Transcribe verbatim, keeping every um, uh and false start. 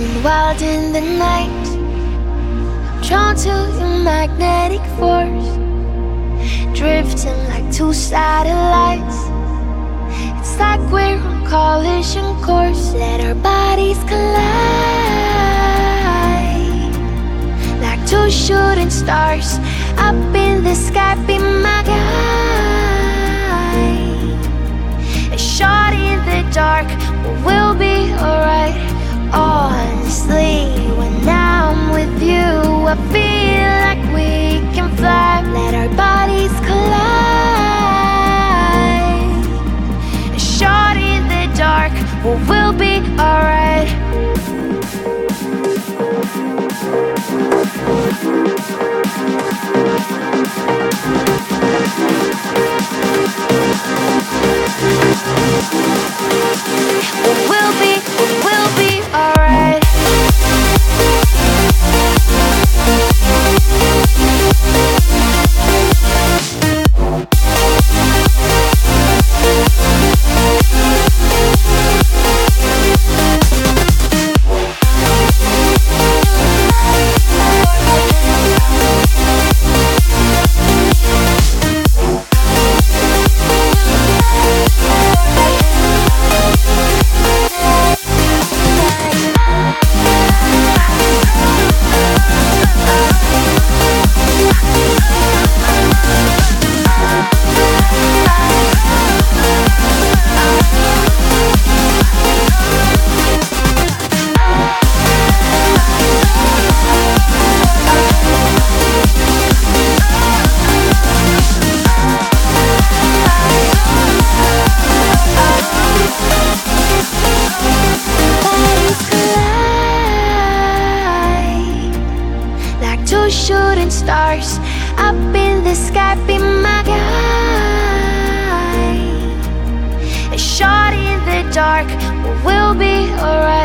running wild in the night, drawn to your magnetic force, drifting like two satellites. It's like we're on collision course. Let our bodies collide, like two shooting stars up in the sky. Be my guide, a shot in the dark, but we'll be alright. Honestly, when I'm with you, I feel like we can fly. Let our bodies collide, a shot in the dark, but we'll be alright. We'll be, we'll be alright. Two shooting stars up in the sky. Be my guide, a shot in the dark, but we'll be alright.